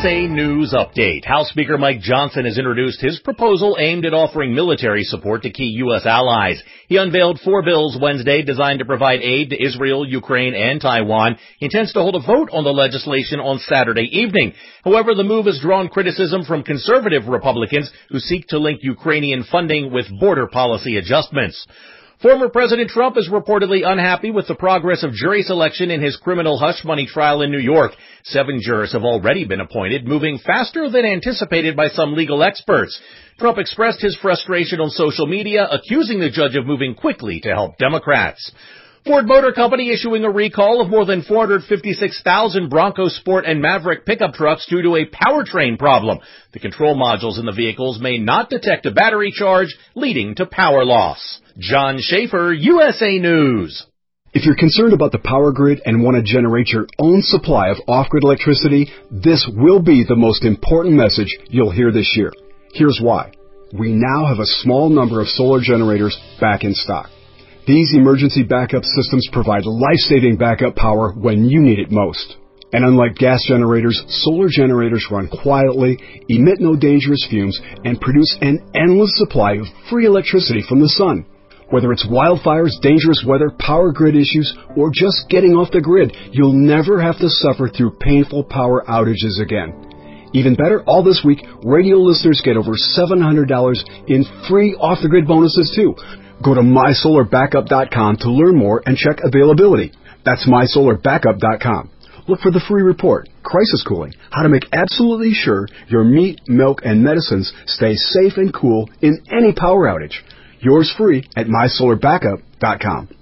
USA News Update. House Speaker Mike Johnson has introduced his proposal aimed at offering military support to key U.S. allies. He unveiled 4 bills Wednesday designed to provide aid to Israel, Ukraine, and Taiwan. He intends to hold a vote on the legislation on Saturday evening. However, the move has drawn criticism from conservative Republicans who seek to link Ukrainian funding with border policy adjustments. Former President Trump is reportedly unhappy with the progress of jury selection in his criminal hush money trial in New York. 7 jurors have already been appointed, moving faster than anticipated by some legal experts. Trump expressed his frustration on social media, accusing the judge of moving quickly to help Democrats. Ford Motor Company issuing a recall of more than 456,000 Bronco Sport and Maverick pickup trucks due to a powertrain problem. The control modules in the vehicles may not detect a battery charge, leading to power loss. John Schaefer, USA News. If you're concerned about the power grid and want to generate your own supply of off-grid electricity, this will be the most important message you'll hear this year. Here's why. We now have a small number of solar generators back in stock. These emergency backup systems provide life-saving backup power when you need it most. And unlike gas generators, solar generators run quietly, emit no dangerous fumes, and produce an endless supply of free electricity from the sun. Whether it's wildfires, dangerous weather, power grid issues, or just getting off the grid, you'll never have to suffer through painful power outages again. Even better, all this week, radio listeners get over $700 in free off-the-grid bonuses too. Go to mysolarbackup.com to learn more and check availability. That's mysolarbackup.com. Look for the free report, Crisis Cooling, how to make absolutely sure your meat, milk, and medicines stay safe and cool in any power outage. Yours free at mysolarbackup.com.